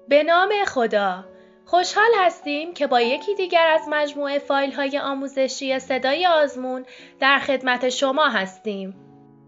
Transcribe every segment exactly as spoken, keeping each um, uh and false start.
به نام خدا. خوشحال هستیم که با یکی دیگر از مجموعه فایل‌های آموزشی صدای آزمون در خدمت شما هستیم.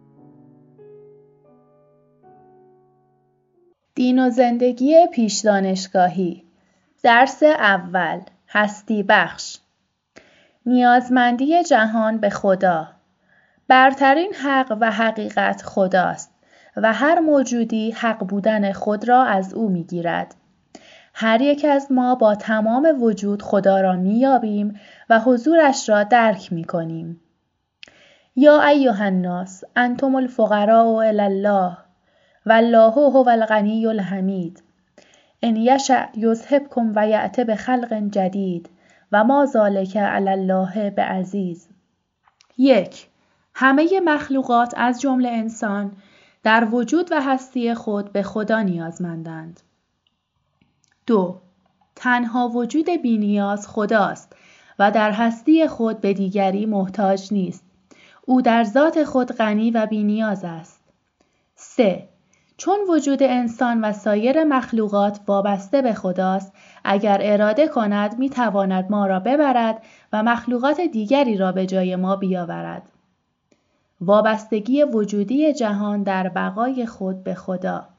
دین و زندگی پیش دانشگاهی. درس اول، هستی بخش. نیازمندی جهان به خدا. برترین حق و حقیقت خداست و هر موجودی حق بودن خود را از او می‌گیرد. هر یک از ما با تمام وجود خدا را می‌یابیم و حضورش را درک می‌کنیم. یا ایها الناس انتم الفقراء الی الله والله هو الغنی الحمید. ان یشأ یذهبکم و یأتی بخلق جدید و ما ذلک علی الله بعزیز. یک. همه مخلوقات از جمله انسان در وجود و هستی خود به خدا نیازمندند. دو. تنها وجود بی‌نیاز خداست و در هستی خود به دیگری محتاج نیست. او در ذات خود غنی و بی‌نیاز است. سه. چون وجود انسان و سایر مخلوقات وابسته به خداست، اگر اراده کند می‌تواند ما را ببرد و مخلوقات دیگری را به جای ما بیاورد. وابستگی وجودی جهان در بقای خود به خدا.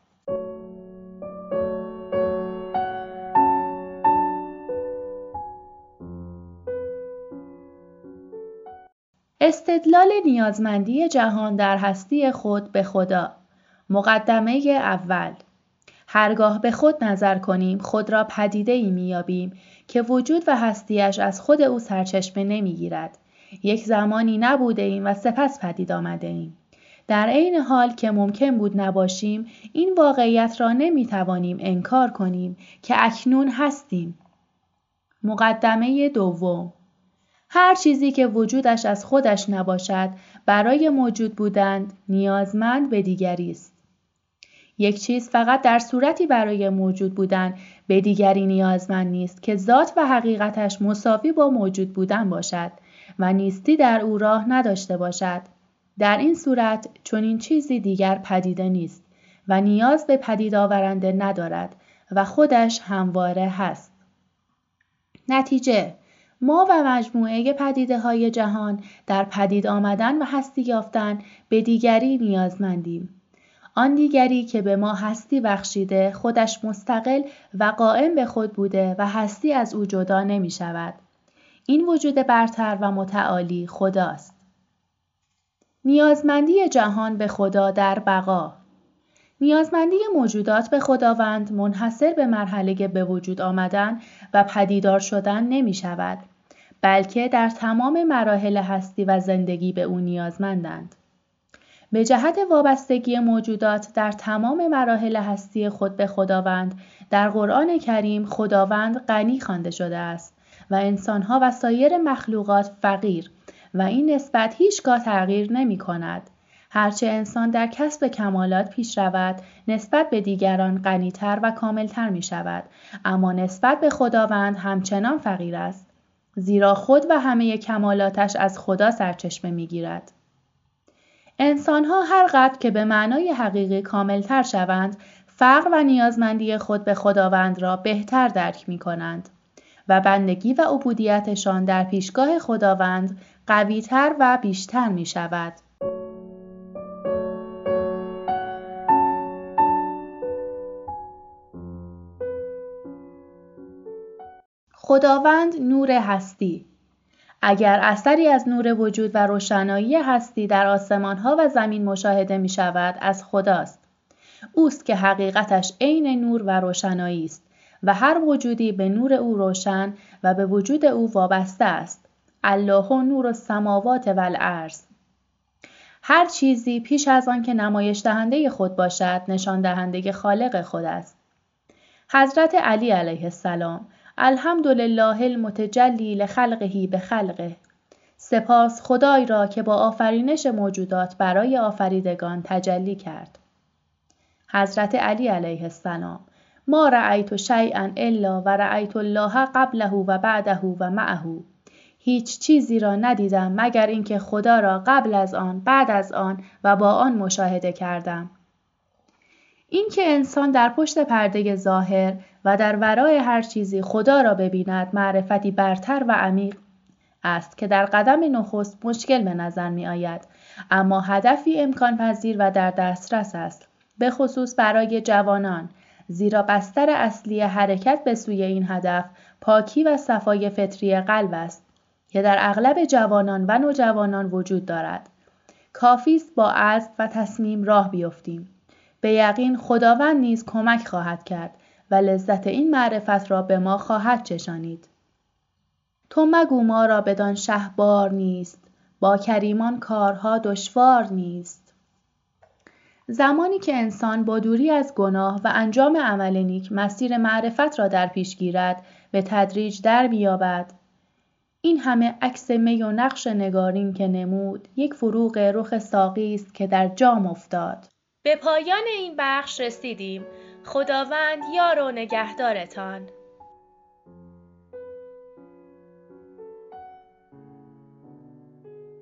استدلال نیازمندی جهان در هستی خود به خدا. مقدمه اول. هرگاه به خود نظر کنیم خود را پدیده‌ای می‌یابیم که وجود و هستیش از خود او سرچشمه نمی‌گیرد. یک زمانی نبوده ایم و سپس پدید آمده ایم. در عین حال که ممکن بود نباشیم، این واقعیت را نمی‌توانیم انکار کنیم که اکنون هستیم. مقدمه دوم. هر چیزی که وجودش از خودش نباشد، برای موجود بودن نیازمند به دیگری است. یک چیز فقط در صورتی برای موجود بودن به دیگری نیازمند نیست که ذات و حقیقتش مساوی با موجود بودن باشد و نیستی در او راه نداشته باشد. در این صورت چنین چیزی دیگر پدیده نیست و نیاز به پدید آورنده ندارد و خودش همواره هست. نتیجه: ما و مجموعه پدیده‌های جهان در پدید آمدن و هستی یافتن به دیگری نیازمندیم. آن دیگری که به ما هستی بخشیده خودش مستقل و قائم به خود بوده و هستی از او جدا نمی شود. این وجود برتر و متعالی خداست. نیازمندی جهان به خدا در بقا. نیازمندی موجودات به خداوند منحصر به مرحله به وجود آمدن و پدیدار شدن نمی شود، بلکه در تمام مراحل هستی و زندگی به او نیازمندند. به جهت وابستگی موجودات در تمام مراحل هستی خود به خداوند، در قرآن کریم خداوند غنی خوانده شده است و انسانها و سایر مخلوقات فقیر و این نسبت هیچگاه تغییر نمی کند. هرچه انسان در کسب کمالات پیش رود، نسبت به دیگران غنی‌تر و کاملتر می شود، اما نسبت به خداوند همچنان فقیر است، زیرا خود و همه کمالاتش از خدا سرچشمه می گیرد. انسان‌ها هر قدر که به معنای حقیقی کاملتر شوند، فقر و نیازمندی خود به خداوند را بهتر درک می کنند و بندگی و عبودیتشان در پیشگاه خداوند قوی‌تر و بیشتر می شود. خداوند نور هستی. اگر اثری از نور وجود و روشنایی هستی در آسمان‌ها و زمین مشاهده می شود، از خداست. اوست که حقیقتش عین نور و روشنایی است و هر وجودی به نور او روشن و به وجود او وابسته است. الله نور السماوات و الارض. هر چیزی پیش از آن که نمایش دهنده خود باشد، نشان دهنده خالق خود است. حضرت علی علیه السلام: الحمدلله المتجلی لخلقه بخلقه. سپاس خدای را که با آفرینش موجودات برای آفریدگان تجلی کرد. حضرت علی علیه السلام: ما رأیت شیئا الا و رأیت الله قبله و بعده و معه. هیچ چیزی را ندیدم مگر اینکه خدا را قبل از آن، بعد از آن و با آن مشاهده کردم. این که انسان در پشت پرده ظاهر و در ورای هر چیزی خدا را ببیند معرفتی برتر و عمیق است که در قدم نخست مشکل به نظر می آید، اما هدفی امکان پذیر و در دسترس است، به خصوص برای جوانان، زیرا بستر اصلی حرکت به سوی این هدف پاکی و صفای فطری قلب است که در اغلب جوانان و نوجوانان وجود دارد. کافی است با عزم و تصمیم راه بیفتیم. به یقین خداوند نیز کمک خواهد کرد و لذت این معرفت را به ما خواهد چشانید. تو مگو ما را بدان شهبار نیست، با کریمان کارها دشوار نیست. زمانی که انسان با دوری از گناه و انجام عمل نیک مسیر معرفت را در پیش گیرد، به تدریج در بیابد. این همه عکس می و نقش نگارین که نمود، یک فروغ رخ ساقی است که در جام افتاد. به پایان این بخش رسیدیم. خداوند یار و نگهدارتان.